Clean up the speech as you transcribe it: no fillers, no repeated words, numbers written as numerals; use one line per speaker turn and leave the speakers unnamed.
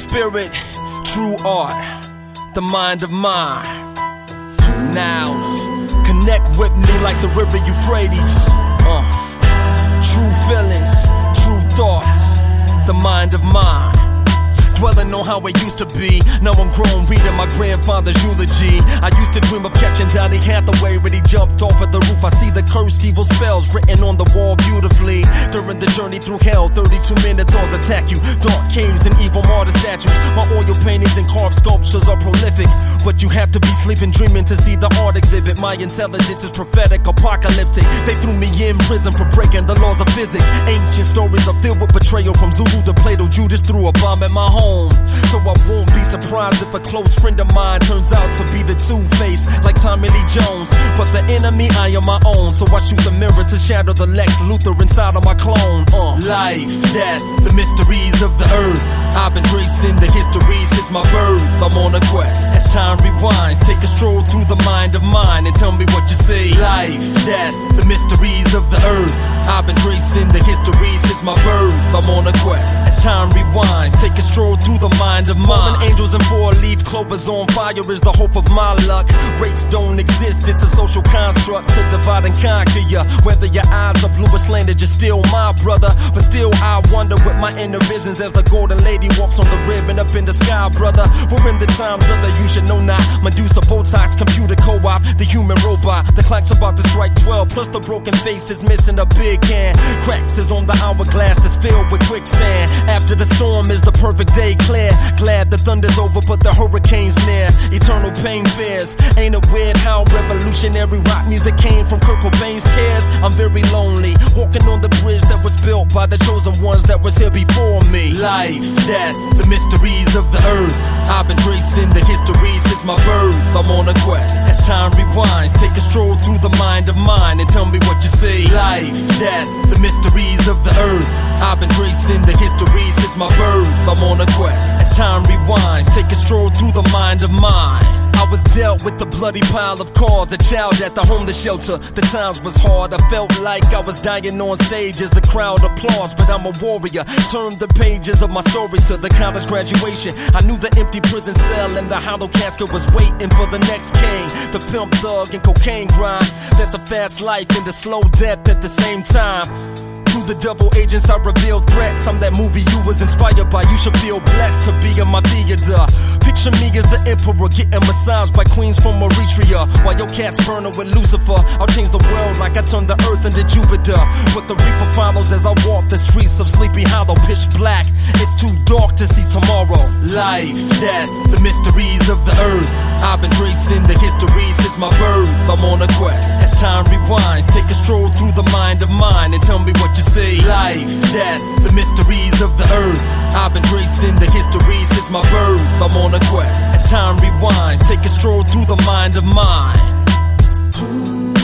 spirit, true art, the mind of mine. Now, connect with me like the river Euphrates. True feelings, true thoughts, the mind of mine. Dwelling on how it used to be. Now I'm grown, reading my grandfather's eulogy. I used to dream of catching Donny Hathaway when he jumped off of the roof. I see the cursed evil spells written on the wall beautifully. During the journey through hell, 32 minotaurs attack you. Dark caves and evil martyr statues. My oil paintings and carved sculptures are prolific, but you have to be sleeping, dreaming to see the art exhibit. My intelligence is prophetic, apocalyptic. They threw me in prison for breaking the laws of physics. Ancient stories are filled with betrayal, from Zulu to Plato. Judas threw a bomb at my home. So I won't be surprised if a close friend of mine turns out to be the Two-Face, like Tommy Lee Jones. But the enemy, I am my own, so I shoot the mirror to shadow the Lex Luthor inside of my clone. Life, death, the mysteries of the earth. I've been tracing the history since my birth. I'm on a quest. As time rewinds, take a stroll through the mind of mine and tell me what you see. Life, death, the mysteries of the earth. I've been tracing the history since my birth. I'm on a quest. As time rewinds, take a stroll through the mind of mine. Fallen angels and four-leaf clovers on fire is the hope of my luck. Race don't exist, it's a social construct to divide and conquer ya. Whether your eyes are blue or slanted, you're still my brother. But still I wonder with my inner visions as the golden lady walks on the ribbon up in the sky, brother. We're in the times of the you should know not. Medusa, Botox, computer co-op, the human robot. The clock's about to strike 12, plus the broken face is missing a big hand. Cracks is on the hourglass that's filled with quicksand. After the storm is the perfect day clear. Glad the thunder's over but the hurricane's near. Eternal pain fears. Ain't it weird how revolutionary rock music came from Kurt Cobain's tears? I'm very lonely, walking on the bridge that was built by the chosen ones that was here before me. Life, death, the mysteries of the earth. I've been tracing the history since my birth. I'm on a quest. As time rewinds, take a stroll through the mind of mine and tell me what you see. Life, death, the mysteries of the earth. I've been tracing the history since my birth. I'm on a quest. As time rewinds, take a stroll through the mind of mine. I was dealt with a bloody pile of cards, a child at the homeless shelter. The times was hard, I felt like I was dying on stage as the crowd applauds. But I'm a warrior, turned the pages of my story to the college graduation. I knew the empty prison cell and the hollow casket was waiting for the next king. The pimp, thug, and cocaine grind. That's a fast life and a slow death at the same time. To the double agents I revealed threats. I'm that movie you was inspired by. You should feel blessed to be in my theater. Picture me as the emperor getting massaged by queens from Eritrea, while your cat's burning with Lucifer. I'll change the world like I turned the earth into Jupiter. But the reaper follows as I walk the streets of Sleepy Hollow. Pitch black, it's too dark to see tomorrow. Life, death, the mysteries of the earth. I've been tracing the history since my birth. I'm on a quest. As time rewinds, take a stroll through the mind of mine and tell me what you see. Life, death, the mysteries of the earth. I've been tracing the history since my birth. I'm on a quest. As time rewinds, take a stroll through the mind of mine.